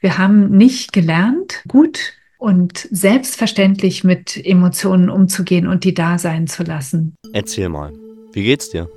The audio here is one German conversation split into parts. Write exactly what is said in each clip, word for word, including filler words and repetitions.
Wir haben nicht gelernt, gut und selbstverständlich mit Emotionen umzugehen und die da sein zu lassen. Erzähl mal, wie geht's dir?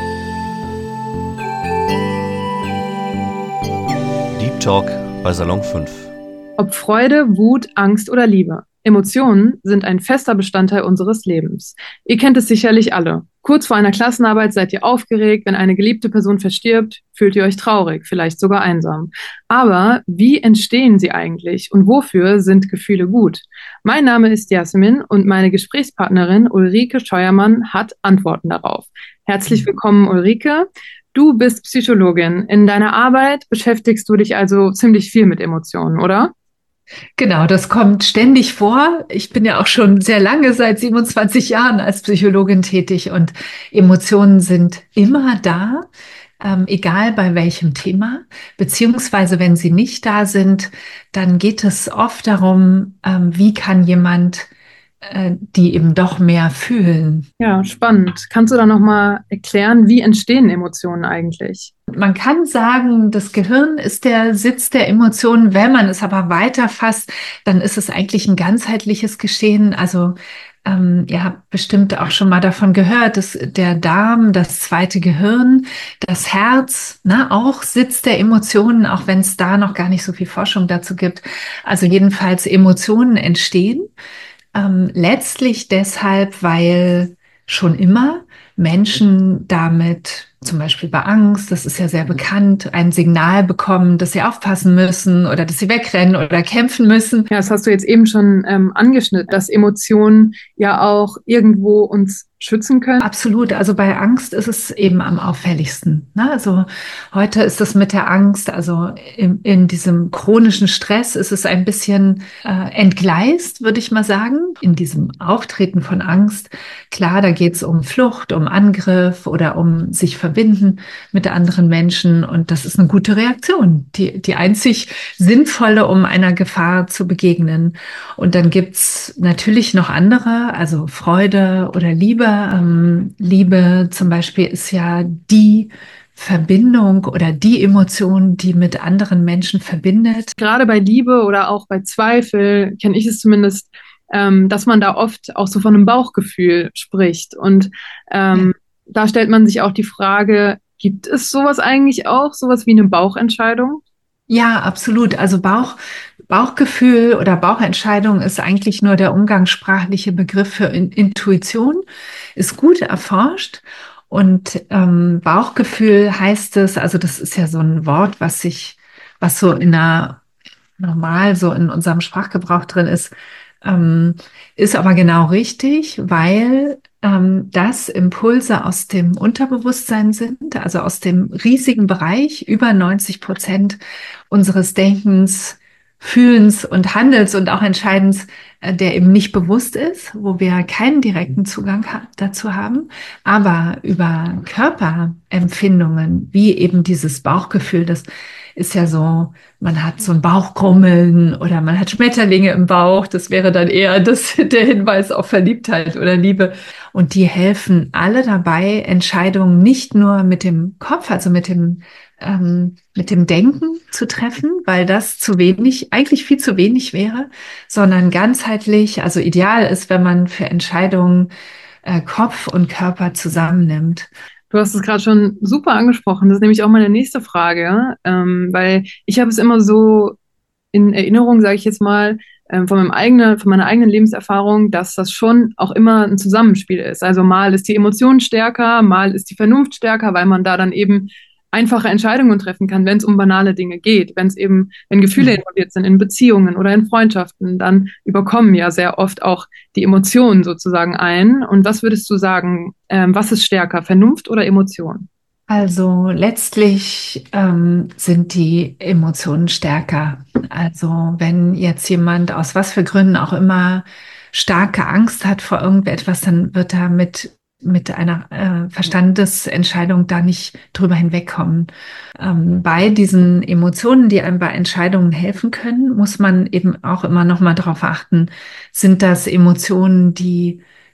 Deep Talk bei Salon fünf. Ob Freude, Wut, Angst oder Liebe. Emotionen sind ein fester Bestandteil unseres Lebens. Ihr kennt es sicherlich alle. Kurz vor einer Klassenarbeit seid ihr aufgeregt, wenn eine geliebte Person verstirbt, fühlt ihr euch traurig, vielleicht sogar einsam. Aber wie entstehen sie eigentlich und wofür sind Gefühle gut? Mein Name ist Jasmin und meine Gesprächspartnerin Ulrike Scheuermann hat Antworten darauf. Herzlich willkommen, Ulrike. Du bist Psychologin. In deiner Arbeit beschäftigst du dich also ziemlich viel mit Emotionen, oder? Genau, das kommt ständig vor. Ich bin ja auch schon sehr lange, seit siebenundzwanzig Jahren als Psychologin tätig und Emotionen sind immer da, ähm, egal bei welchem Thema. Beziehungsweise wenn sie nicht da sind, dann geht es oft darum, ähm, wie kann jemand äh, die eben doch mehr fühlen. Ja, spannend. Kannst du da nochmal erklären, wie entstehen Emotionen eigentlich? Man kann sagen, das Gehirn ist der Sitz der Emotionen. Wenn man es aber weiterfasst, dann ist es eigentlich ein ganzheitliches Geschehen. Also ähm, ihr habt bestimmt auch schon mal davon gehört, dass der Darm, das zweite Gehirn, das Herz, ne, auch Sitz der Emotionen, auch wenn es da noch gar nicht so viel Forschung dazu gibt. Also jedenfalls Emotionen entstehen. Ähm, letztlich deshalb, weil schon immer Menschen damit, zum Beispiel bei Angst, das ist ja sehr bekannt, ein Signal bekommen, dass sie aufpassen müssen oder dass sie wegrennen oder kämpfen müssen. Ja, das hast du jetzt eben schon ähm, angeschnitten, dass Emotionen ja auch irgendwo uns schützen können. Absolut. Also bei Angst ist es eben am auffälligsten. Ne? Also heute ist es mit der Angst, also in, in diesem chronischen Stress ist es ein bisschen äh, entgleist, würde ich mal sagen. In diesem Auftreten von Angst, klar, da geht es um Flucht, um Angriff oder um sich verbinden mit anderen Menschen. Und das ist eine gute Reaktion, die, die einzig sinnvolle, um einer Gefahr zu begegnen. Und dann gibt's natürlich noch andere, also Freude oder Liebe. Ähm, Liebe zum Beispiel ist ja die Verbindung oder die Emotion, die mit anderen Menschen verbindet. Gerade bei Liebe oder auch bei Zweifel kenne ich es zumindest, ähm, dass man da oft auch so von einem Bauchgefühl spricht. Und Ja. ähm, da stellt man sich auch die Frage, gibt es sowas eigentlich auch, sowas wie eine Bauchentscheidung? Ja, absolut. Also Bauch, Bauchgefühl oder Bauchentscheidung ist eigentlich nur der umgangssprachliche Begriff für In Intuition, ist gut erforscht. Und ähm, Bauchgefühl heißt es, also das ist ja so ein Wort, was sich, was so in einer normal so in unserem Sprachgebrauch drin ist, ähm, ist aber genau richtig, weil ähm, das Impulse aus dem Unterbewusstsein sind, also aus dem riesigen Bereich, über neunzig Prozent unseres Denkens, Fühlens und Handelns und auch Entscheidens, äh, der eben nicht bewusst ist, wo wir keinen direkten Zugang ha dazu haben, aber über Körperempfindungen, wie eben dieses Bauchgefühl, das ist ja so, man hat so ein Bauchgrummeln oder man hat Schmetterlinge im Bauch. Das wäre dann eher das, der Hinweis auf Verliebtheit oder Liebe. Und die helfen alle dabei, Entscheidungen nicht nur mit dem Kopf, also mit dem, ähm, mit dem Denken zu treffen, weil das zu wenig, eigentlich viel zu wenig wäre, sondern ganzheitlich, also ideal ist, wenn man für Entscheidungen äh, Kopf und Körper zusammennimmt. Du hast es gerade schon super angesprochen. Das ist nämlich auch meine nächste Frage, ähm, weil ich habe es immer so in Erinnerung, sage ich jetzt mal, ähm, von meinem eigenen, von meiner eigenen Lebenserfahrung, dass das schon auch immer ein Zusammenspiel ist. Also mal ist die Emotion stärker, mal ist die Vernunft stärker, weil man da dann eben einfache Entscheidungen treffen kann, wenn es um banale Dinge geht. Wenn es eben, wenn Gefühle involviert sind in Beziehungen oder in Freundschaften, dann überkommen ja sehr oft auch die Emotionen sozusagen ein. Und was würdest du sagen, ähm, was ist stärker, Vernunft oder Emotion? Also letztlich ähm, sind die Emotionen stärker. Also wenn jetzt jemand aus was für Gründen auch immer starke Angst hat vor irgendetwas, dann wird er mit, mit einer äh, Verstandesentscheidung da nicht drüber hinwegkommen. Ähm, bei diesen Emotionen, die einem bei Entscheidungen helfen können, muss man eben auch immer noch mal darauf achten, sind das Emotionen, die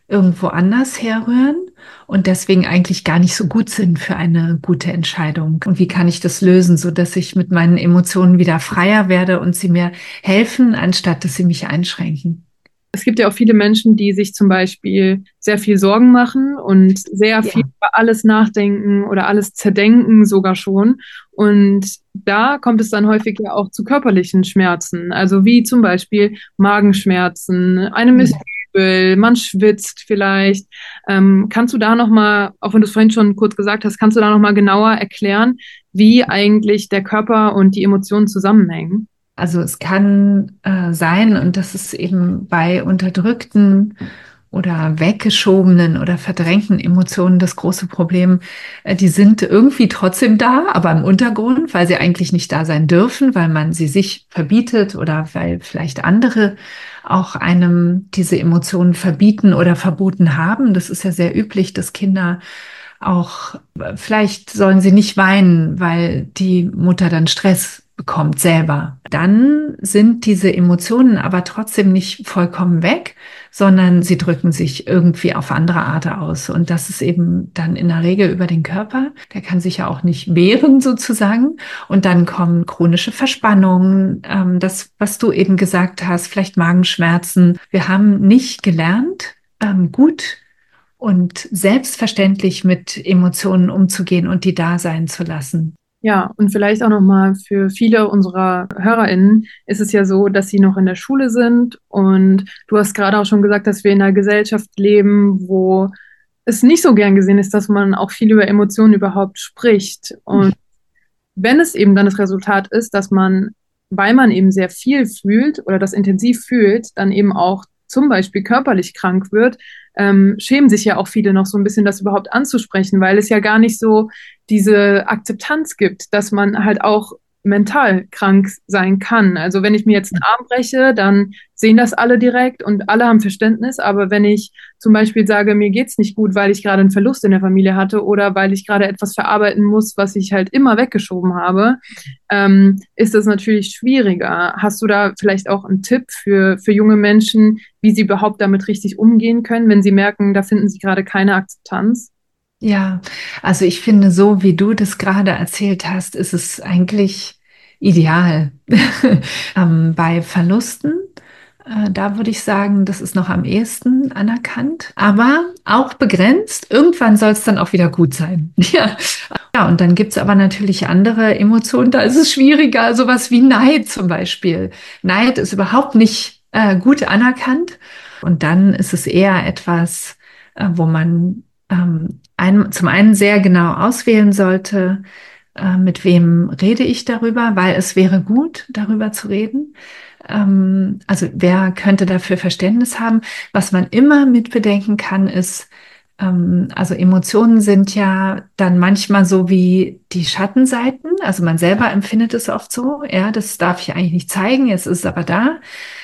irgendwo anders herrühren und deswegen eigentlich gar nicht so gut sind für eine gute Entscheidung. Und wie kann ich das lösen, so dass ich mit meinen Emotionen wieder freier werde und sie mir helfen, anstatt dass sie mich einschränken? Es gibt ja auch viele Menschen, die sich zum Beispiel sehr viel Sorgen machen und sehr viel Ja. über alles nachdenken oder alles zerdenken sogar schon. Und da kommt es dann häufig ja auch zu körperlichen Schmerzen, also wie zum Beispiel Magenschmerzen, einem ist übel, man schwitzt vielleicht. Ähm, kannst du da nochmal, auch wenn du es vorhin schon kurz gesagt hast, kannst du da nochmal genauer erklären, wie eigentlich der Körper und die Emotionen zusammenhängen? Also es kann äh, sein, und das ist eben bei unterdrückten oder weggeschobenen oder verdrängten Emotionen das große Problem. Äh, die sind irgendwie trotzdem da, aber im Untergrund, weil sie eigentlich nicht da sein dürfen, weil man sie sich verbietet oder weil vielleicht andere auch einem diese Emotionen verbieten oder verboten haben. Das ist ja sehr üblich, dass Kinder auch, vielleicht sollen sie nicht weinen, weil die Mutter dann Stress bekommt selber. Dann sind diese Emotionen aber trotzdem nicht vollkommen weg, sondern sie drücken sich irgendwie auf andere Art aus. Und das ist eben dann in der Regel über den Körper. Der kann sich ja auch nicht wehren sozusagen. Und dann kommen chronische Verspannungen, ähm, das, was du eben gesagt hast, vielleicht Magenschmerzen. Wir haben nicht gelernt, ähm, gut und selbstverständlich mit Emotionen umzugehen und die da sein zu lassen. Ja, und vielleicht auch nochmal für viele unserer HörerInnen ist es ja so, dass sie noch in der Schule sind und du hast gerade auch schon gesagt, dass wir in einer Gesellschaft leben, wo es nicht so gern gesehen ist, dass man auch viel über Emotionen überhaupt spricht. Und wenn es eben dann das Resultat ist, dass man, weil man eben sehr viel fühlt oder das intensiv fühlt, dann eben auch zum Beispiel körperlich krank wird, ähm, schämen sich ja auch viele noch so ein bisschen, das überhaupt anzusprechen, weil es ja gar nicht so diese Akzeptanz gibt, dass man halt auch mental krank sein kann. Also wenn ich mir jetzt einen Arm breche, dann sehen das alle direkt und alle haben Verständnis. Aber wenn ich zum Beispiel sage, mir geht's nicht gut, weil ich gerade einen Verlust in der Familie hatte oder weil ich gerade etwas verarbeiten muss, was ich halt immer weggeschoben habe, ähm, ist das natürlich schwieriger. Hast du da vielleicht auch einen Tipp für, für junge Menschen, wie sie überhaupt damit richtig umgehen können, wenn sie merken, da finden sie gerade keine Akzeptanz? Ja, also ich finde, so wie du das gerade erzählt hast, ist es eigentlich ideal. ähm, bei Verlusten, äh, da würde ich sagen, das ist noch am ehesten anerkannt, aber auch begrenzt. Irgendwann soll es dann auch wieder gut sein. Ja, ja, und dann gibt es aber natürlich andere Emotionen, da ist es schwieriger, sowas wie Neid zum Beispiel. Neid ist überhaupt nicht äh, gut anerkannt. Und dann ist es eher etwas, äh, wo man ähm, ein, zum einen sehr genau auswählen sollte, äh, mit wem rede ich darüber, weil es wäre gut, darüber zu reden. Ähm, also wer könnte dafür Verständnis haben? Was man immer mit bedenken kann, ist, ähm, also Emotionen sind ja dann manchmal so wie die Schattenseiten. Also man selber empfindet es oft so, ja, das darf ich eigentlich nicht zeigen, jetzt ist es aber da.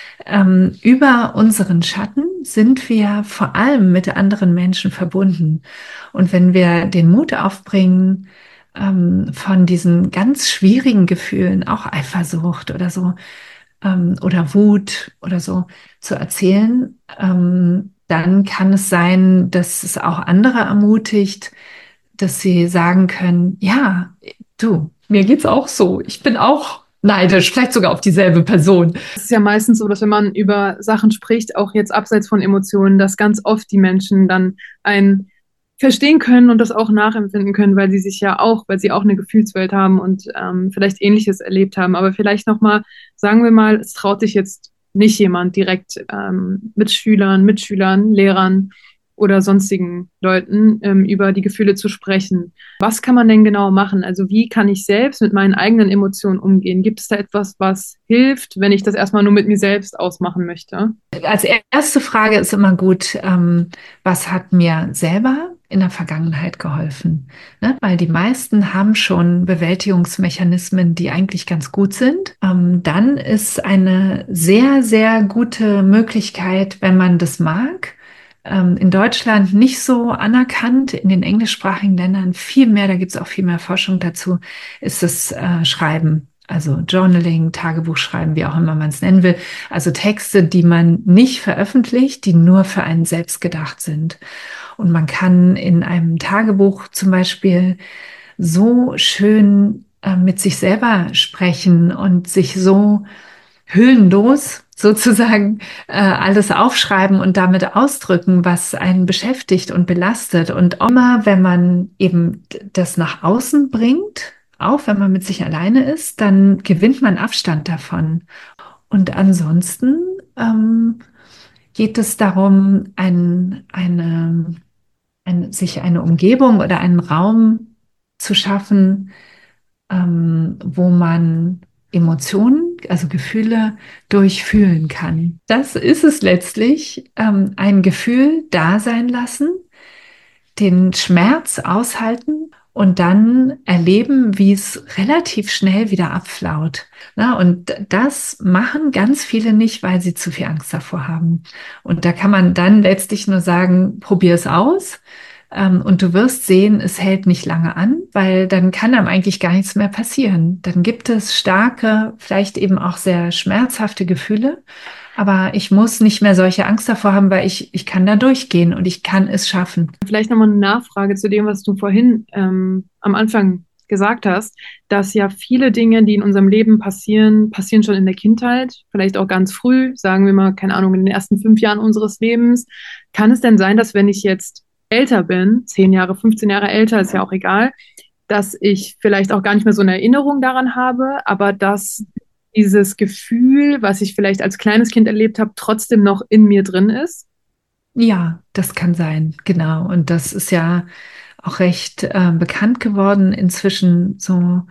Ähm, über unseren Schatten sind wir vor allem mit anderen Menschen verbunden. Und wenn wir den Mut aufbringen, ähm, von diesen ganz schwierigen Gefühlen, auch Eifersucht oder so, ähm, oder Wut oder so zu erzählen, ähm, dann kann es sein, dass es auch andere ermutigt, dass sie sagen können, ja, du, mir geht's auch so. Ich bin auch neidisch, vielleicht sogar auf dieselbe Person. Es ist ja meistens so, dass wenn man über Sachen spricht, auch jetzt abseits von Emotionen, dass ganz oft die Menschen dann ein verstehen können und das auch nachempfinden können, weil sie sich ja auch, weil sie auch eine Gefühlswelt haben und ähm, vielleicht Ähnliches erlebt haben. Aber vielleicht nochmal, sagen wir mal, es traut sich jetzt nicht jemand direkt ähm, mit Schülern, Mitschülern, Lehrern oder sonstigen Leuten ähm, über die Gefühle zu sprechen. Was kann man denn genau machen? Also wie kann ich selbst mit meinen eigenen Emotionen umgehen? Gibt es da etwas, was hilft, wenn ich das erstmal nur mit mir selbst ausmachen möchte? Als erste Frage ist immer gut, ähm, was hat mir selber in der Vergangenheit geholfen? Ne? Weil die meisten haben schon Bewältigungsmechanismen, die eigentlich ganz gut sind. Ähm, dann ist eine sehr, sehr gute Möglichkeit, wenn man das mag, ähm, in Deutschland nicht so anerkannt, in den englischsprachigen Ländern viel mehr, da gibt es auch viel mehr Forschung dazu, ist das äh, Schreiben. Also Journaling, Tagebuch schreiben, wie auch immer man es nennen will. Also Texte, die man nicht veröffentlicht, die nur für einen selbst gedacht sind. Und man kann in einem Tagebuch zum Beispiel so schön äh, mit sich selber sprechen und sich so hüllenlos sozusagen äh, alles aufschreiben und damit ausdrücken, was einen beschäftigt und belastet. Und immer, wenn man eben das nach außen bringt, auch wenn man mit sich alleine ist, dann gewinnt man Abstand davon. Und ansonsten ähm, geht es darum, ein, eine, ein, sich eine Umgebung oder einen Raum zu schaffen, ähm, wo man Emotionen, also Gefühle durchfühlen kann. Das ist es letztlich, ähm, ein Gefühl da sein lassen, den Schmerz aushalten und dann erleben, wie es relativ schnell wieder abflaut. Na, und das machen ganz viele nicht, weil sie zu viel Angst davor haben. Und da kann man dann letztlich nur sagen, probier es aus. Ähm, und du wirst sehen, es hält nicht lange an, weil dann kann einem eigentlich gar nichts mehr passieren. Dann gibt es starke, vielleicht eben auch sehr schmerzhafte Gefühle. Aber ich muss nicht mehr solche Angst davor haben, weil ich, ich kann da durchgehen und ich kann es schaffen. Vielleicht nochmal eine Nachfrage zu dem, was du vorhin ähm, am Anfang gesagt hast, dass ja viele Dinge, die in unserem Leben passieren, passieren schon in der Kindheit, vielleicht auch ganz früh, sagen wir mal, keine Ahnung, in den ersten fünf Jahren unseres Lebens. Kann es denn sein, dass wenn ich jetzt älter bin, zehn Jahre, fünfzehn Jahre älter, ist ja auch egal, dass ich vielleicht auch gar nicht mehr so eine Erinnerung daran habe, aber dass dieses Gefühl, was ich vielleicht als kleines Kind erlebt habe, trotzdem noch in mir drin ist? Ja, das kann sein, genau. Und das ist ja auch recht äh, bekannt geworden inzwischen so,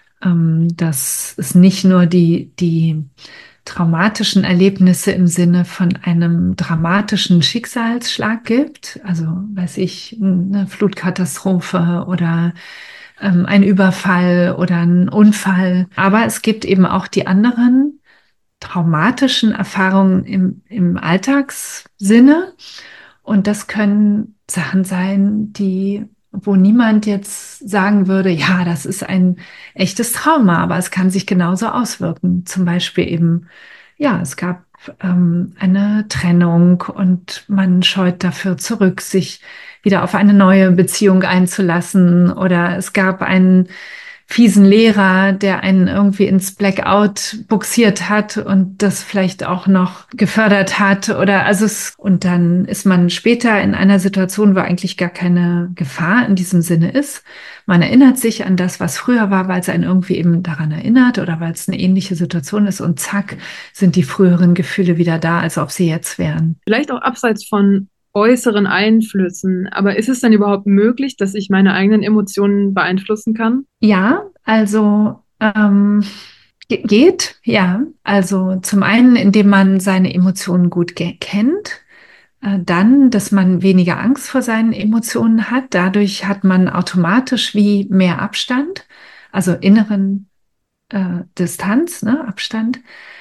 ähm, dass es nicht nur die, die traumatischen Erlebnisse im Sinne von einem dramatischen Schicksalsschlag gibt, also weiß ich, eine Flutkatastrophe oder ähm, ein Überfall oder ein Unfall. Aber es gibt eben auch die anderen traumatischen Erfahrungen im, im Alltagssinne. Und das können Sachen sein, die, wo niemand jetzt sagen würde, ja, das ist ein echtes Trauma, aber es kann sich genauso auswirken. Zum Beispiel eben, ja, es gab ähm, eine Trennung und man scheut dafür zurück, sich wieder auf eine neue Beziehung einzulassen. Oder es gab einen fiesen Lehrer, der einen irgendwie ins Blackout buxiert hat und das vielleicht auch noch gefördert hat oder also es, und dann ist man später in einer Situation, wo eigentlich gar keine Gefahr in diesem Sinne ist. Man erinnert sich an das, was früher war, weil es einen irgendwie eben daran erinnert oder weil es eine ähnliche Situation ist und zack, sind die früheren Gefühle wieder da, als ob sie jetzt wären. Vielleicht auch abseits von äußeren Einflüssen. Aber ist es denn überhaupt möglich, dass ich meine eigenen Emotionen beeinflussen kann? Ja, also ähm, ge- geht, ja. Also zum einen, indem man seine Emotionen gut ge- kennt, äh, dann, dass man weniger Angst vor seinen Emotionen hat. Dadurch hat man automatisch wie mehr Abstand, also inneren äh, Distanz, ne, Abstand.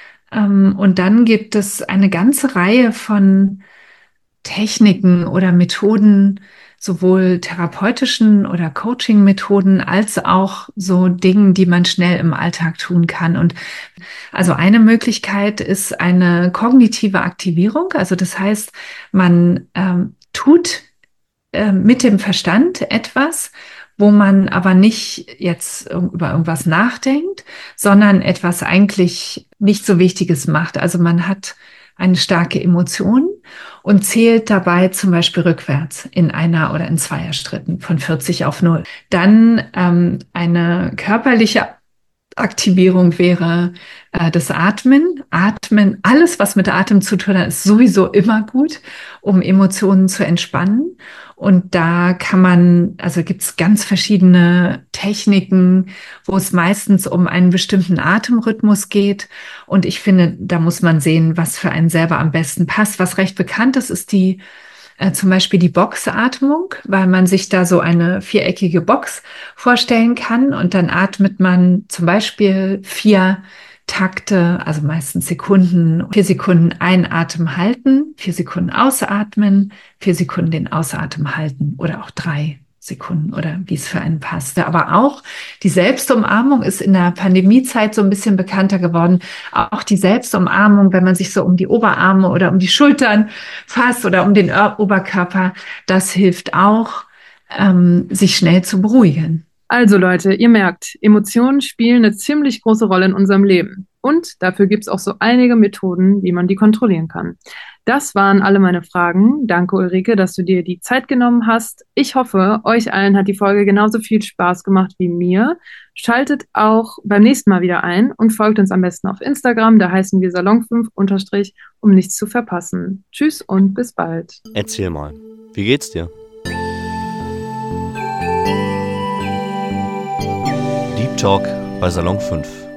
Ähm, und dann gibt es eine ganze Reihe von Techniken oder Methoden, sowohl therapeutischen oder Coaching-Methoden als auch so Dingen, die man schnell im Alltag tun kann. Und also eine Möglichkeit ist eine kognitive Aktivierung. Also das heißt, man ähm, tut äh, mit dem Verstand etwas, wo man aber nicht jetzt über irgendwas nachdenkt, sondern etwas eigentlich nicht so Wichtiges macht. Also man hat eine starke Emotion und zählt dabei zum Beispiel rückwärts in einer oder in Zweierstritten von vierzig auf null. Dann ähm, eine körperliche Aktivierung wäre äh, das Atmen. Atmen, alles, was mit Atem zu tun hat, ist sowieso immer gut, um Emotionen zu entspannen. Und da kann man, also gibt es ganz verschiedene Techniken, wo es meistens um einen bestimmten Atemrhythmus geht. Und ich finde, da muss man sehen, was für einen selber am besten passt. Was recht bekannt ist, ist die äh, zum Beispiel die Boxatmung, weil man sich da so eine viereckige Box vorstellen kann und dann atmet man zum Beispiel vier Takte, also meistens Sekunden, vier Sekunden einatmen halten, vier Sekunden ausatmen, vier Sekunden den Ausatmen halten oder auch drei Sekunden oder wie es für einen passte. Aber auch die Selbstumarmung ist in der Pandemiezeit so ein bisschen bekannter geworden. Auch die Selbstumarmung, wenn man sich so um die Oberarme oder um die Schultern fasst oder um den Oberkörper, das hilft auch, ähm, sich schnell zu beruhigen. Also Leute, ihr merkt, Emotionen spielen eine ziemlich große Rolle in unserem Leben. Und dafür gibt es auch so einige Methoden, wie man die kontrollieren kann. Das waren alle meine Fragen. Danke, Ulrike, dass du dir die Zeit genommen hast. Ich hoffe, euch allen hat die Folge genauso viel Spaß gemacht wie mir. Schaltet auch beim nächsten Mal wieder ein und folgt uns am besten auf Instagram. Da heißen wir Salon fünf unterstrich, um nichts zu verpassen. Tschüss und bis bald. Erzähl mal, wie geht's dir? Deep Talk bei Salon fünf.